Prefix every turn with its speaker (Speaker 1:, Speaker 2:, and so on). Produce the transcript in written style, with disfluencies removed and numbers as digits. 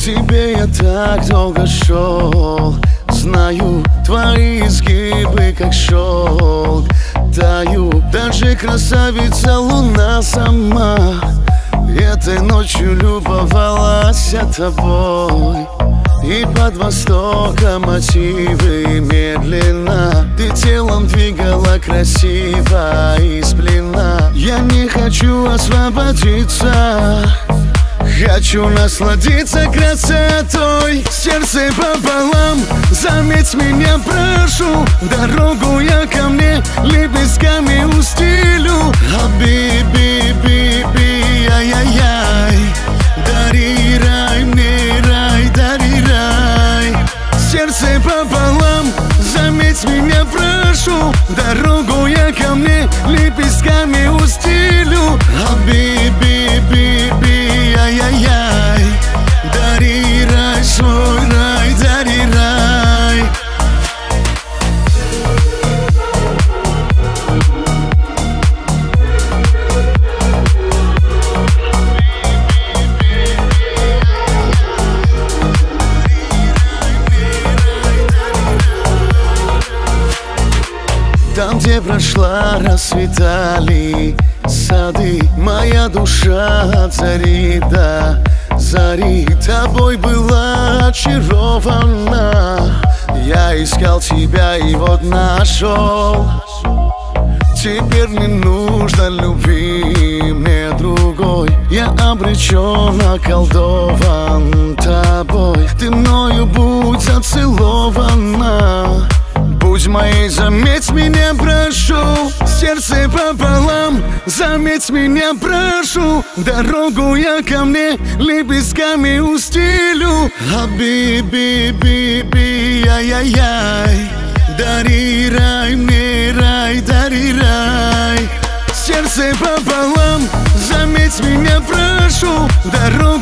Speaker 1: тебе я так долго шел. Знаю, твои изгибы как шелк тают. Даже красавица луна сама этой ночью любовалась тобой. И под востоком мотивы медленно ты телом двигала красиво из плена. Я не хочу освободиться, хочу насладиться красотой. Сердце пополам, заметь меня, прошу. Дорогу я ко мне лепестками устелю. Хаби-би-би-би, ай-яй-яй. Дари рай мне, рай, дари рай. Сердце пополам, заметь меня, прошу. Дорогу я ко мне лепестками устелю. Хаби-би-би-би, ай-яй-яй. Дари рай, свой рай, дари рай. Там, где прошла, расцветали сады. Моя душа от зари до зари тобой была очарована. Я искал тебя и вот нашел. Теперь не нужно любви мне другой. Я обречен, околдован тобой. Ты мною будь зацелована. Будь моей, заметь меня, прошу. Сердце пополам, заметь меня, прошу. Дорогу я ко мне лепестками устелю. Хаби-би-би-би, ай-яй-яй. Дари рай мне, рай, дари рай. Сердце пополам, заметь меня, прошу. Дорогу